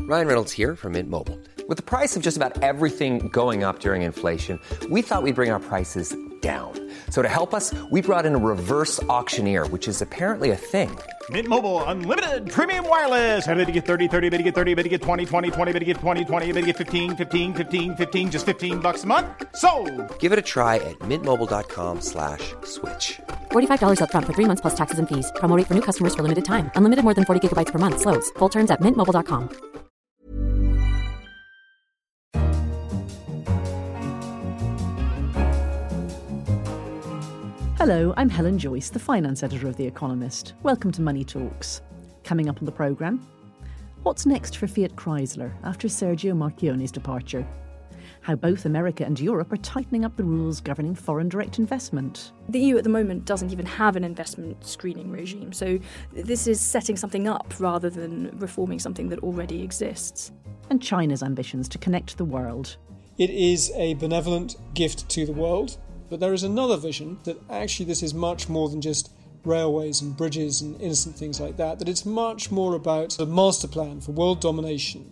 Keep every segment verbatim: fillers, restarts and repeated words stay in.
Ryan Reynolds here from Mint Mobile. With the price of just about everything going up during inflation, we thought we'd bring our prices down. So to help us, we brought in a reverse auctioneer, which is apparently a thing. Mint Mobile Unlimited Premium Wireless. How to get thirty, thirty, how to get thirty, how to get twenty, twenty, twenty, how to get twenty, twenty, how to get fifteen, fifteen, fifteen, fifteen, just fifteen bucks a month? Sold! Give it a try at mintmobile.com slash switch. forty-five dollars up front for three months plus taxes and fees. Promo rate for new customers for limited time. Unlimited more than forty gigabytes per month. Slows full terms at mint mobile dot com. Hello, I'm Helen Joyce, the finance editor of The Economist. Welcome to Money Talks. Coming up on the programme, what's next for Fiat Chrysler after Sergio Marchionne's departure? How both America and Europe are tightening up the rules governing foreign direct investment. The E U at the moment doesn't even have an investment screening regime, so this is setting something up rather than reforming something that already exists. And China's ambitions to connect the world. It is a benevolent gift to the world. But there is another vision that actually this is much more than just railways and bridges and innocent things like that, that it's much more about a master plan for world domination.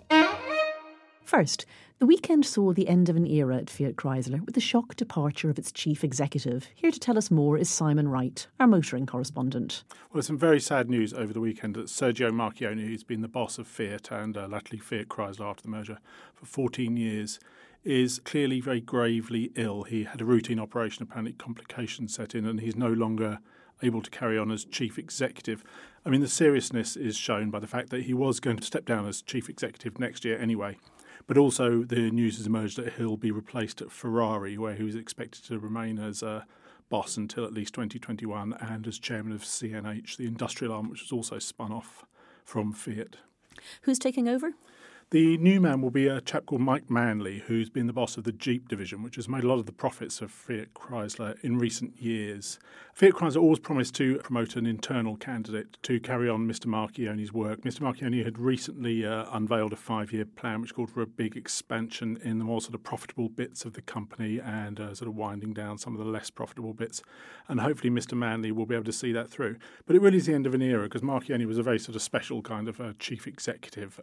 First, the weekend saw the end of an era at Fiat Chrysler with the shock departure of its chief executive. Here to tell us more is Simon Wright, our motoring correspondent. Well, some very sad news over the weekend that Sergio Marchionne, who's been the boss of Fiat and uh, latterly Fiat Chrysler after the merger for fourteen years, is clearly very gravely ill. He had a routine operation, apparently complications set in, and he's no longer able to carry on as chief executive. I mean, the seriousness is shown by the fact that he was going to step down as chief executive next year anyway. But also the news has emerged that he'll be replaced at Ferrari, where he was expected to remain as a boss until at least twenty twenty-one, and as chairman of C N H, the industrial arm, which was also spun off from Fiat. Who's taking over? The new man will be a chap called Mike Manley, who's been the boss of the Jeep division, which has made a lot of the profits of Fiat Chrysler in recent years. Fiat Chrysler always promised to promote an internal candidate to carry on Mister Marchionne's work. Mister Marchionne had recently uh, unveiled a five-year plan which called for a big expansion in the more sort of profitable bits of the company and uh, sort of winding down some of the less profitable bits. And hopefully Mister Manley will be able to see that through. But it really is the end of an era because Marchionne was a very sort of special kind of uh, chief executive.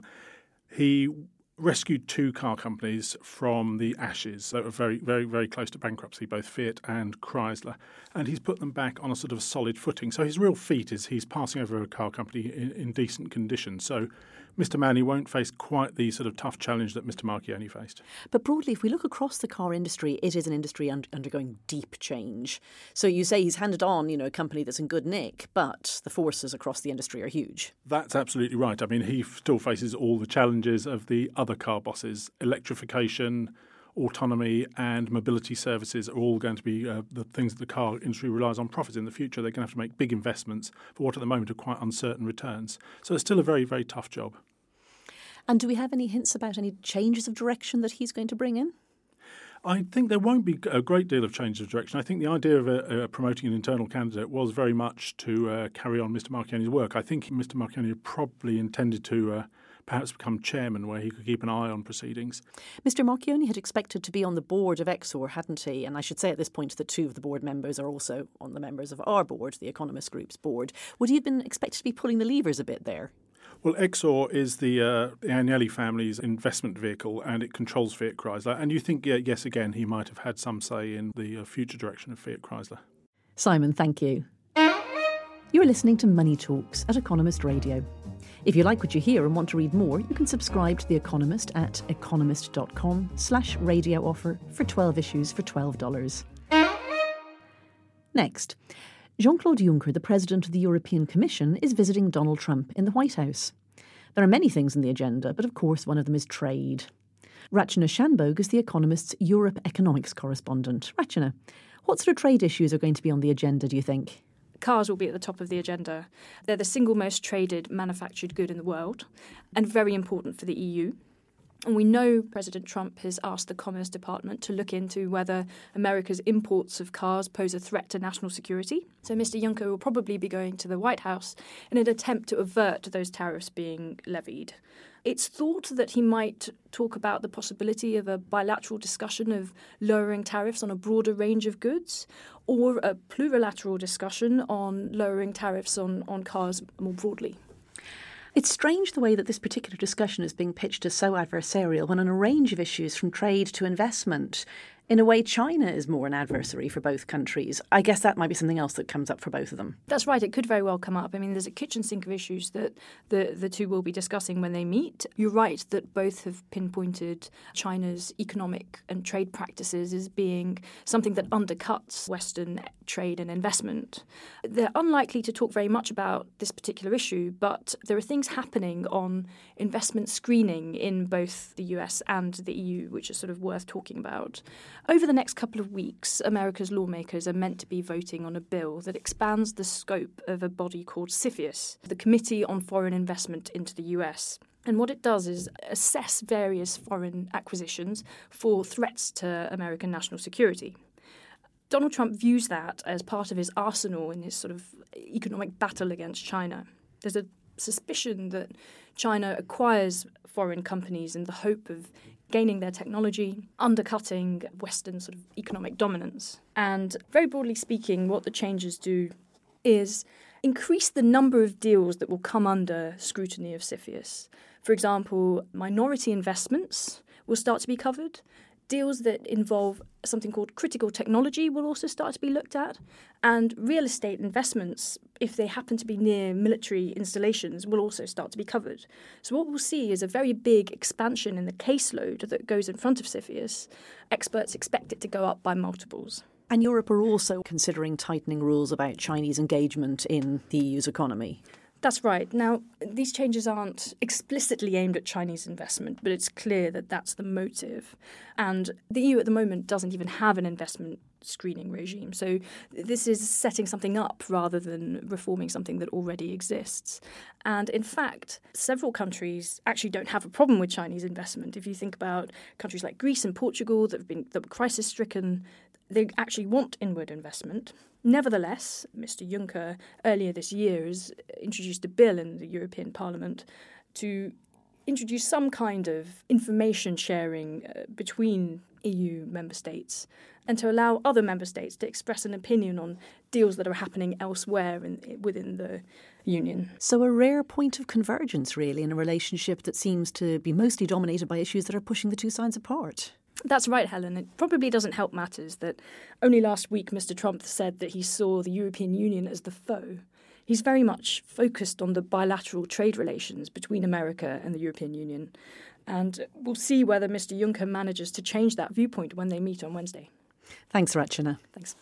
He rescued two car companies from the ashes that were very, very, very close to bankruptcy, both Fiat and Chrysler, and he's put them back on a sort of solid footing. So his real feat is he's passing over a car company in, in decent condition. So Mister Manley won't face quite the sort of tough challenge that Mister Marchionne faced. But broadly, if we look across the car industry, it is an industry un- undergoing deep change. So you say he's handed on, you know, a company that's in good nick, but the forces across the industry are huge. That's absolutely right. I mean, he still faces all the challenges of the other car bosses. Electrification, autonomy and mobility services are all going to be uh, the things that the car industry relies on profits in the future. They're going to have to make big investments for what at the moment are quite uncertain returns. So it's still a very, very tough job. And do we have any hints about any changes of direction that he's going to bring in? I think there won't be a great deal of change of direction. I think the idea of uh, uh, promoting an internal candidate was very much to uh, carry on Mister Marchionne's work. I think Mister Marchionne probably intended to uh, perhaps become chairman where he could keep an eye on proceedings. Mister Marchionne had expected to be on the board of Exor, hadn't he? And I should say at this point that two of the board members are also on the members of our board, the Economist Group's board. Would he have been expected to be pulling the levers a bit there? Well, Exor is the, uh, the Agnelli family's investment vehicle and it controls Fiat Chrysler. And you think, yeah, yes, again, he might have had some say in the uh, future direction of Fiat Chrysler. Simon, thank you. You're listening to Money Talks at Economist Radio. If you like what you hear and want to read more, you can subscribe to The Economist at economist.com slash radio offer for twelve issues for twelve dollars. Next, Jean-Claude Juncker, the President of the European Commission, is visiting Donald Trump in the White House. There are many things on the agenda, but of course one of them is trade. Rachana Shanbhogue is The Economist's Europe economics correspondent. Rachana, what sort of trade issues are going to be on the agenda, do you think? Cars will be at the top of the agenda. They're the single most traded manufactured good in the world and very important for the E U. And we know President Trump has asked the Commerce Department to look into whether America's imports of cars pose a threat to national security. So Mister Juncker will probably be going to the White House in an attempt to avert those tariffs being levied. It's thought that he might talk about the possibility of a bilateral discussion of lowering tariffs on a broader range of goods, or a plurilateral discussion on lowering tariffs on, on cars more broadly. It's strange the way that this particular discussion is being pitched as so adversarial when on a range of issues from trade to investment, in a way, China is more an adversary for both countries. I guess that might be something else that comes up for both of them. That's right. It could very well come up. I mean, there's a kitchen sink of issues that the, the two will be discussing when they meet. You're right that both have pinpointed China's economic and trade practices as being something that undercuts Western trade and investment. They're unlikely to talk very much about this particular issue, but there are things happening on investment screening in both the U S and the E U, which is sort of worth talking about. Over the next couple of weeks, America's lawmakers are meant to be voting on a bill that expands the scope of a body called CFIUS, the Committee on Foreign Investment into the U S. And what it does is assess various foreign acquisitions for threats to American national security. Donald Trump views that as part of his arsenal in his sort of economic battle against China. There's a suspicion that China acquires foreign companies in the hope of gaining their technology, undercutting Western sort of economic dominance. And very broadly speaking, what the changes do is increase the number of deals that will come under scrutiny of CFIUS. For example, minority investments will start to be covered. Deals that involve something called critical technology will also start to be looked at. And real estate investments, if they happen to be near military installations, will also start to be covered. So what we'll see is a very big expansion in the caseload that goes in front of CFIUS. Experts expect it to go up by multiples. And Europe are also considering tightening rules about Chinese engagement in the E U's economy. That's right. Now, these changes aren't explicitly aimed at Chinese investment, but it's clear that that's the motive. And the E U at the moment doesn't even have an investment screening regime. So this is setting something up rather than reforming something that already exists. And in fact, several countries actually don't have a problem with Chinese investment. If you think about countries like Greece and Portugal that have been that were crisis-stricken, they actually want inward investment. Nevertheless, Mister Juncker earlier this year has introduced a bill in the European Parliament to introduce some kind of information sharing uh, between E U member states and to allow other member states to express an opinion on deals that are happening elsewhere in, within the Union. So a rare point of convergence, really, in a relationship that seems to be mostly dominated by issues that are pushing the two sides apart. That's right, Helen. It probably doesn't help matters that only last week Mister Trump said that he saw the European Union as the foe. He's very much focused on the bilateral trade relations between America and the European Union. And we'll see whether Mister Juncker manages to change that viewpoint when they meet on Wednesday. Thanks, Rachana. Thanks.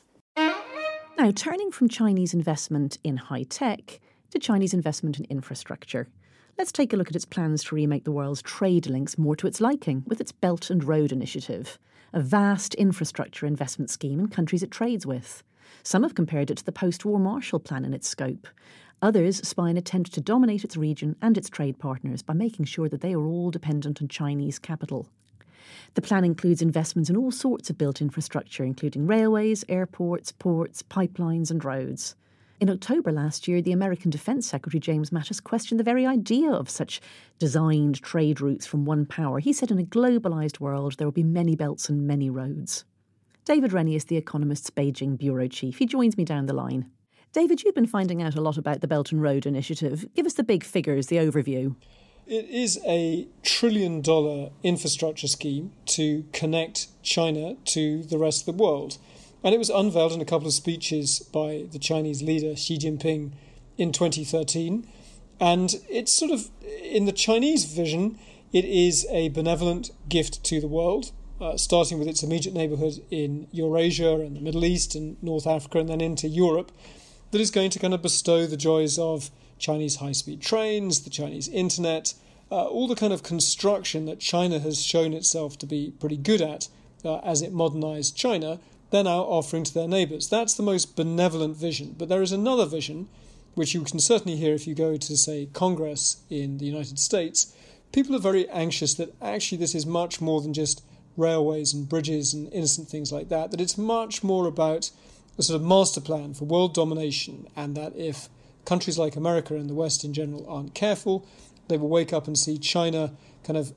Now, turning from Chinese investment in high tech to Chinese investment in infrastructure. Let's take a look at its plans to remake the world's trade links more to its liking with its Belt and Road Initiative, a vast infrastructure investment scheme in countries it trades with. Some have compared it to the post-war Marshall Plan in its scope. Others spy an attempt to dominate its region and its trade partners by making sure that they are all dependent on Chinese capital. The plan includes investments in all sorts of built infrastructure, including railways, airports, ports, pipelines and roads. In October last year, the American Defence Secretary James Mattis questioned the very idea of such designed trade routes from one power. He said in a globalised world there will be many belts and many roads. David Rennie is The Economist's Beijing bureau chief. He joins me down the line. David, you've been finding out a lot about the Belt and Road Initiative. Give us the big figures, the overview. It is a trillion dollar infrastructure scheme to connect China to the rest of the world. And it was unveiled in a couple of speeches by the Chinese leader Xi Jinping in twenty thirteen. And it's sort of, in the Chinese vision, it is a benevolent gift to the world, uh, starting with its immediate neighbourhood in Eurasia and the Middle East and North Africa and then into Europe, that is going to kind of bestow the joys of Chinese high-speed trains, the Chinese internet, uh, all the kind of construction that China has shown itself to be pretty good at uh, as it modernised China. They're now offering to their neighbours. That's the most benevolent vision. But there is another vision, which you can certainly hear if you go to, say, Congress in the United States. People are very anxious that actually this is much more than just railways and bridges and innocent things like that, that it's much more about a sort of master plan for world domination, and that if countries like America and the West in general aren't careful, they will wake up and see China kind of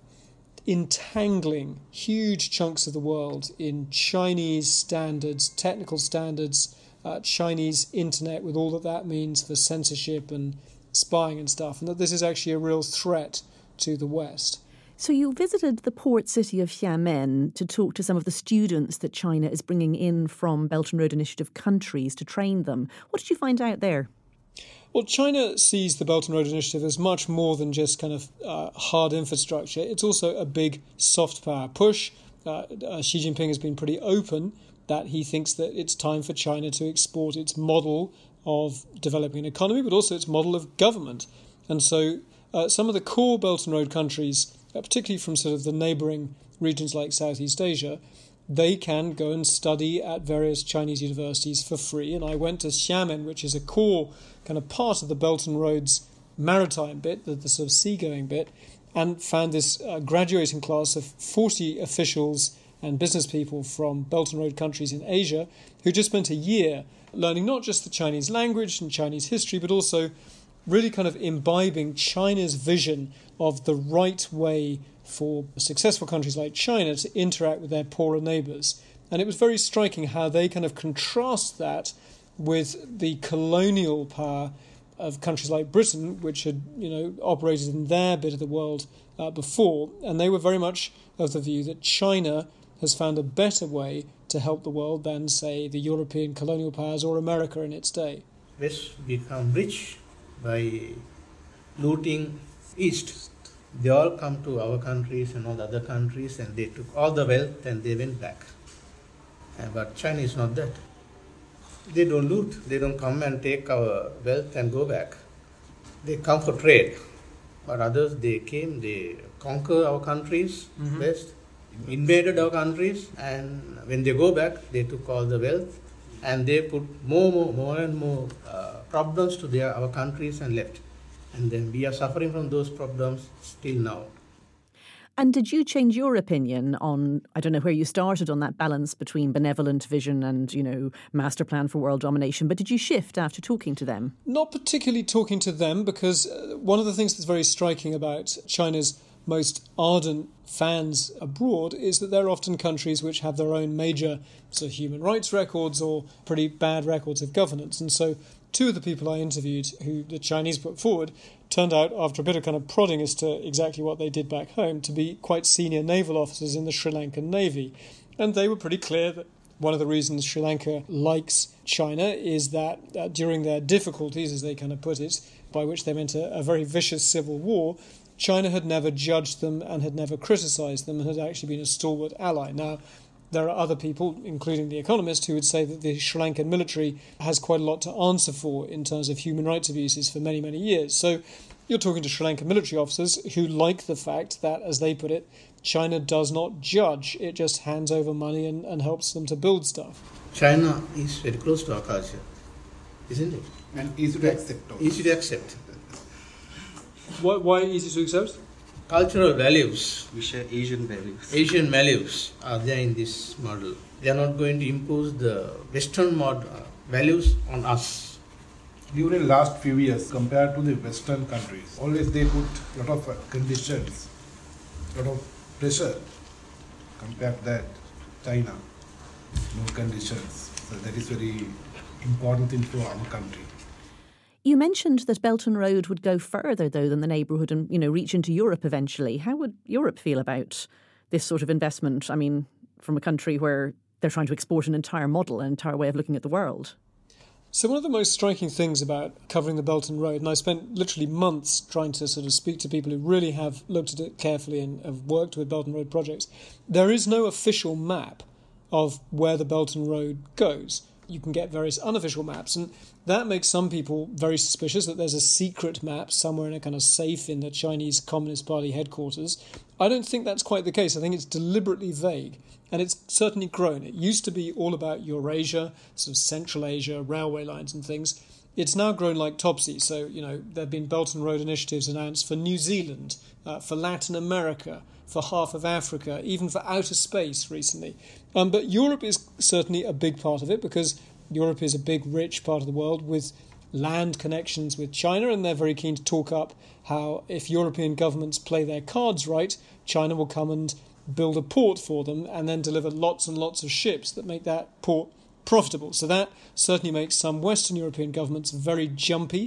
entangling huge chunks of the world in Chinese standards, technical standards, uh, Chinese internet with all that that means for censorship and spying and stuff, and that this is actually a real threat to the West. So you visited the port city of Xiamen to talk to some of the students that China is bringing in from Belt and Road Initiative countries to train them. What did you find out there? Well, China sees the Belt and Road Initiative as much more than just kind of uh, hard infrastructure. It's also a big soft power push. Uh, uh, Xi Jinping has been pretty open that he thinks that it's time for China to export its model of developing an economy, but also its model of government. And so uh, some of the core Belt and Road countries, uh, particularly from sort of the neighbouring regions like Southeast Asia, they can go and study at various Chinese universities for free. And I went to Xiamen, which is a core kind of part of the Belt and Road's maritime bit, the, the sort of seagoing bit, and found this uh, graduating class of forty officials and business people from Belt and Road countries in Asia who just spent a year learning not just the Chinese language and Chinese history, but also really kind of imbibing China's vision of the right way for successful countries like China to interact with their poorer neighbours. And it was very striking how they kind of contrast that with the colonial power of countries like Britain, which had, you know, operated in their bit of the world uh, before. And they were very much of the view that China has found a better way to help the world than, say, the European colonial powers or America in its day. West become rich by looting East. They all come to our countries and all the other countries, and they took all the wealth and they went back. Uh, but China is not that. They don't loot. They don't come and take our wealth and go back. They come for trade. But others, they came, they conquer our countries, mm-hmm. West, invaded our countries, and when they go back, they took all the wealth and they put more, more, more and more uh, problems to their our countries and left. And then we are suffering from those problems still now. And did you change your opinion on, I don't know where you started on that balance between benevolent vision and, you know, master plan for world domination, but did you shift after talking to them? Not particularly talking to them, because one of the things that's very striking about China's most ardent fans abroad is that they're often countries which have their own major sort of human rights records or pretty bad records of governance. And so two of the people I interviewed who the Chinese put forward turned out, after a bit of kind of prodding as to exactly what they did back home, to be quite senior naval officers in the Sri Lankan Navy. And they were pretty clear that one of the reasons Sri Lanka likes China is that uh, during their difficulties, as they kind of put it, by which they meant a, a very vicious civil war, China had never judged them and had never criticised them and had actually been a stalwart ally. Now, there are other people, including The Economist, who would say that the Sri Lankan military has quite a lot to answer for in terms of human rights abuses for many, many years. So you're talking to Sri Lankan military officers who like the fact that, as they put it, China does not judge. It just hands over money and, and helps them to build stuff. China is very close to our culture, isn't it? And easy to accept. Also. Easy to accept. Why, why easy to accept? Cultural values. We share Asian values. Asian values are there in this model. They are not going to impose the Western mod, uh, values on us. During last few years, compared to the Western countries, always they put a lot of uh, conditions, a lot of pressure. Compared to that, China, no conditions. So that is very important thing for our country. You mentioned that Belt and Road would go further, though, than the neighbourhood and, you know, reach into Europe eventually. How would Europe feel about this sort of investment? I mean, from a country where they're trying to export an entire model, an entire way of looking at the world. So one of the most striking things about covering the Belt and Road, and I spent literally months trying to sort of speak to people who really have looked at it carefully and have worked with Belt and Road projects, there is no official map of where the Belt and Road goes. You can get various unofficial maps, and that makes some people very suspicious that there's a secret map somewhere in a kind of safe in the Chinese Communist Party headquarters. I don't think that's quite the case. I think it's deliberately vague, and it's certainly grown. It used to be all about Eurasia, sort of Central Asia, railway lines and things. It's now grown like Topsy. So, you know, there have been Belt and Road initiatives announced for New Zealand, uh, for Latin America, for half of Africa, even for outer space recently. Um, but Europe is certainly a big part of it, because Europe is a big, rich part of the world with land connections with China, and they're very keen to talk up how if European governments play their cards right, China will come and build a port for them and then deliver lots and lots of ships that make that port profitable. So that certainly makes some Western European governments very jumpy.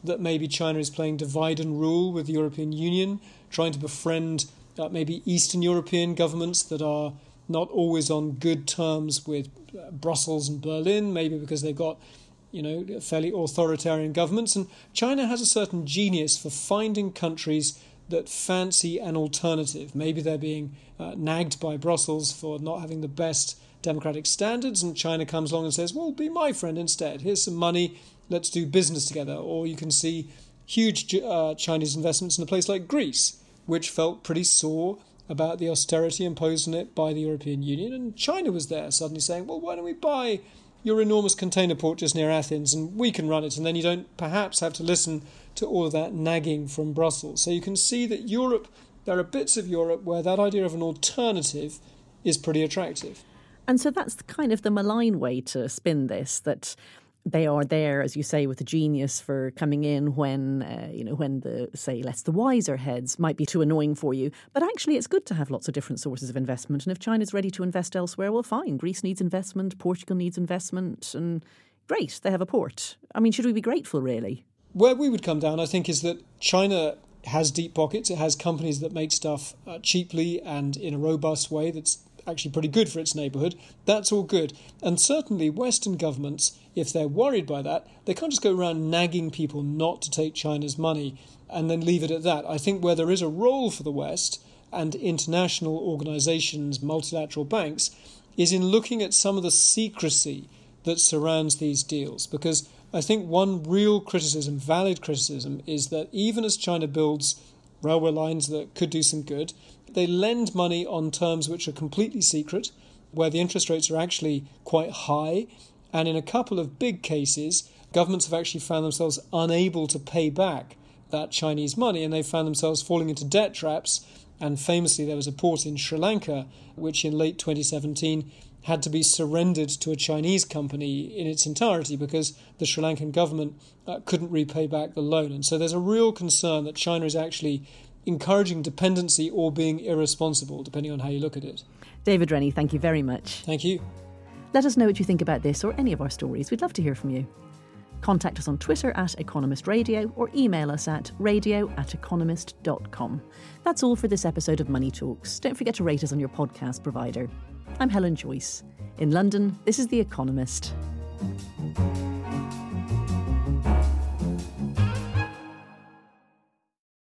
that maybe China is playing divide and rule with the European Union, trying to befriend uh, maybe Eastern European governments that are not always on good terms with uh, Brussels and Berlin, maybe because they've got, you know, fairly authoritarian governments. And China has a certain genius for finding countries that fancy an alternative. Maybe they're being uh, nagged by Brussels for not having the best democratic standards, and China comes along and says, well, be my friend instead. Here's some money, let's do business together. Or you can see huge uh, Chinese investments in a place like Greece, which felt pretty sore about the austerity imposed on it by the European Union. And China was there suddenly saying, well, why don't we buy your enormous container port just near Athens and we can run it, and then you don't perhaps have to listen to all of that nagging from Brussels. So you can see that Europe, there are bits of Europe where that idea of an alternative is pretty attractive. And so that's kind of the malign way to spin this, that they are there, as you say, with the genius for coming in when, uh, you know, when the, say, less the wiser heads might be too annoying for you. But actually, it's good to have lots of different sources of investment. And if China's ready to invest elsewhere, well, fine. Greece needs investment, Portugal needs investment, and great, they have a port. I mean, should we be grateful, really? Where we would come down, I think, is that China has deep pockets. It has companies that make stuff uh, cheaply and in a robust way that's actually pretty good for its neighbourhood. That's all good. And certainly Western governments, if they're worried by that, they can't just go around nagging people not to take China's money and then leave it at that. I think where there is a role for the West and international organisations, multilateral banks, is in looking at some of the secrecy that surrounds these deals. Because I think one real criticism, valid criticism, is that even as China builds railway lines that could do some good, they lend money on terms which are completely secret, where the interest rates are actually quite high. And in a couple of big cases, governments have actually found themselves unable to pay back that Chinese money, and they've found themselves falling into debt traps. And famously, there was a port in Sri Lanka, which in late twenty seventeen had to be surrendered to a Chinese company in its entirety because the Sri Lankan government uh, couldn't repay back the loan. And so there's a real concern that China is actually encouraging dependency or being irresponsible, depending on how you look at it. David Rennie, thank you very much. Thank you. Let us know what you think about this or any of our stories. We'd love to hear from you. Contact us on Twitter at Economist Radio or email us at radio at economist dot com. That's all for this episode of Money Talks. Don't forget to rate us on your podcast provider. I'm Helen Joyce. In London, this is The Economist.